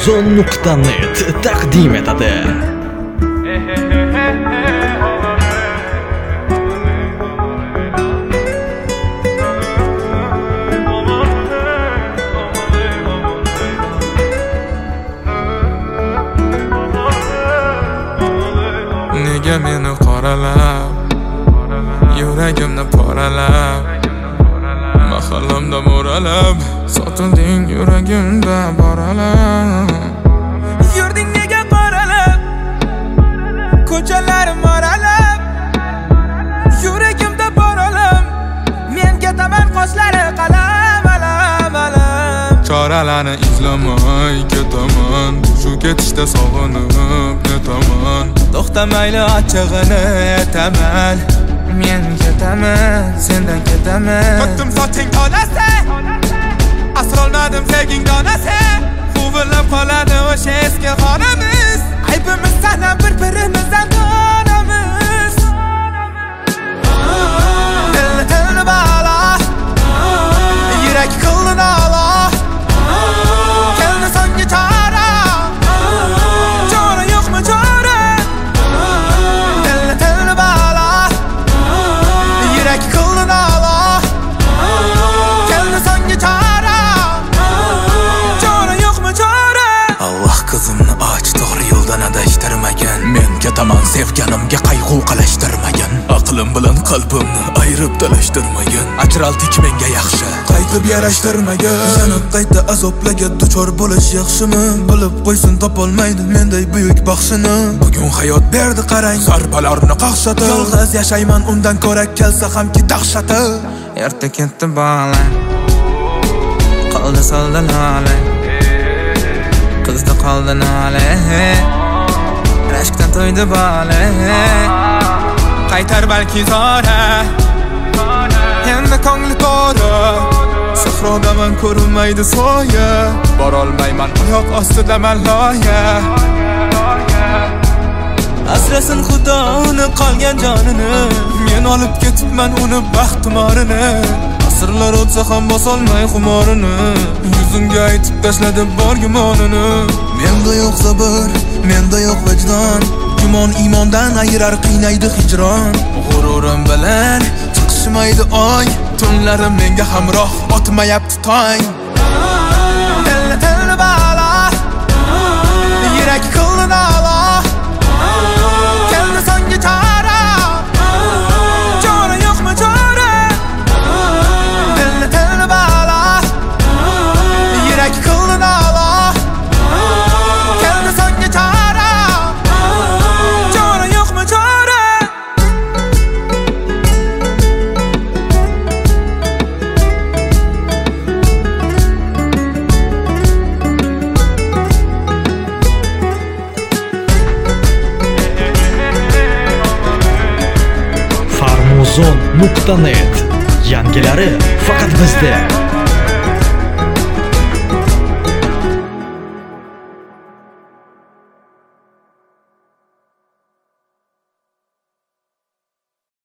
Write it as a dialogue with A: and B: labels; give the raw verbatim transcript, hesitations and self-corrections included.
A: farmuzon nuqta net taqdim etadi.
B: Nega meni qoralab, yuragimni poralab, mahallamda mo'ralab, sotilding yuragimda boralab.
C: Yurding nega qoralab, ko'chalarim moralab, yuragimda boralab, men ketaman qoshlari qalam alam alam.
B: Choralarni izlamay ketaman, shu ketishda sog'inib netaman.
C: To'xtamayli ochig'ini aytaman, men ketaman, sendan ketaman.
B: Tutdim soching tolasi, asrolmadim sevging donasi. Quvillab qoladi o'sha eski xonamiz,
C: Aybimiz sanab bir-birimizdan donamiz. Dilni tilni balo, yurak qildi nolo, keldi so'nggi chora, chora yo'qmi chora? Dilni tilni balo, yurak qildi nolo, keldi so'nggi chora, chora yo'qmi chora?
A: Alloh qizimni och, to'g'ri yo'ldan adashtirmagan. Men ketaman sevganimga qayg'u qilashtirmagan. Aqlim bilan qalbimni ayirib talashtirmagan. Ajraldik menga yaxshi,
C: Qaytib yarashtirmagan. Yanib qayta azoblarga duchor bo'lish yaxshimi? Bilib qo'ysin topolmaydi menday buyuk baxshini. Bugun hayot berdi qarang, zarbalarni qaqshati. Yolg'iz yashayman undan ko'ra kelsa hamki dahshati. Erta ketdi bola, qoldi soldi nola, qizdi qoldi nola, rashkdan to'ydi bola. Qaytar balki zora, endi ko'ngli to'ra. Sahrodaman ko'rinmaydi soya, borolmayman oyoq ostidaman loya. Asrasin Xudo uni qolgan jonini, men olib ketibman uni baxtimorini. Asrlar o'tsa ham bosolmay xumorini, yuzimga aytib tashladi bor gumonini. Menda yo'q sabr, menda yo'q vijdon, gumon iymondan ayirar qiynaydi hijron. G'ururim bilan chiqishmaydi oy, tunlarim menga hamroh otmayapti tong. Dilni tilni balo, yurak qildi nolo, keldi so'nggi chora, chora yo'qmi chora? Dilni tilni balo, yurak qildi nolo, keldi so'nggi chora, chora yo'qmi chora?
A: farmuzon nuqta net yangilari faqat bizda.